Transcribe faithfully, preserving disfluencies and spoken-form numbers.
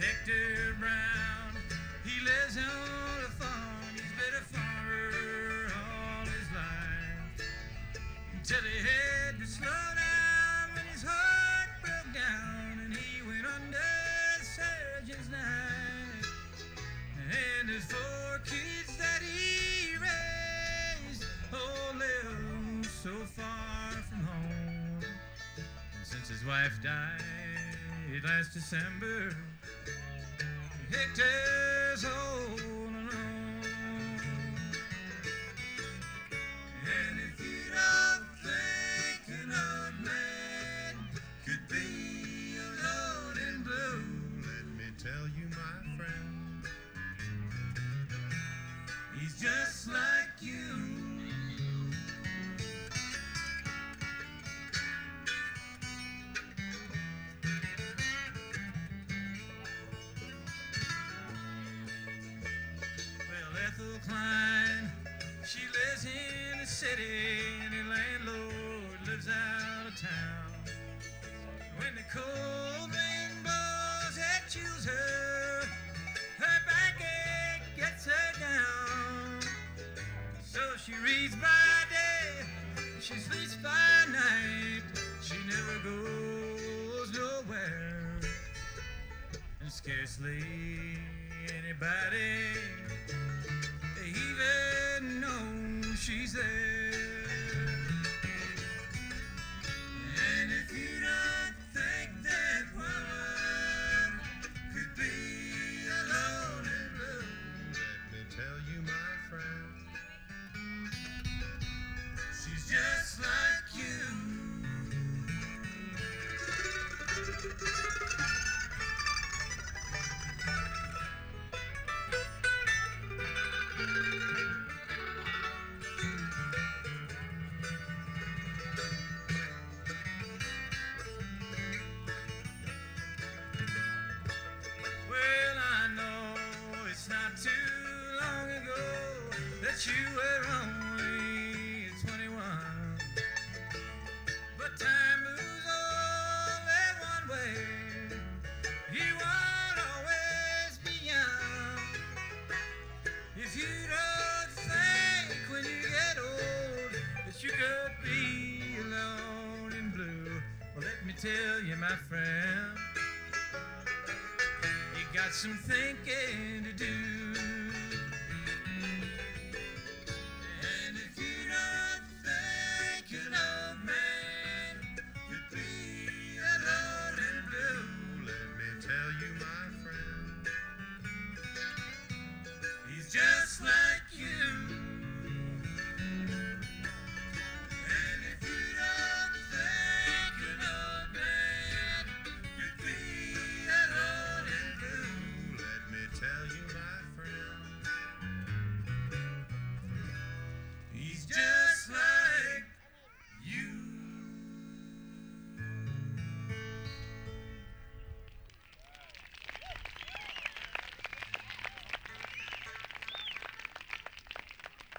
Hector Brown, he lives on a farm. He's been a farmer all his life, until he had to slow down when his heart broke down and he went under the surgeon's knife. And his four kids that he raised all live so far from home. And since his wife died last December, Hector's all alone. And if you don't think an old man could be alone and blue, let me tell you, my friend, he's just like you. Ethel Klein, she lives in the city, and her landlord lives out of town. When the cold wind blows, it chills her, her backache gets her down. So she reads by day, she sleeps by night, she never goes nowhere, and scarcely anybody even know she's there. And if you don't think that woman could be alone and blue, let me tell you, my friend, she's just like you. You were only twenty-one, but time moves only one way. You won't always be young. If you don't think when you get old that you could be alone and blue, well, let me tell you, my friend, you got some thinking to do.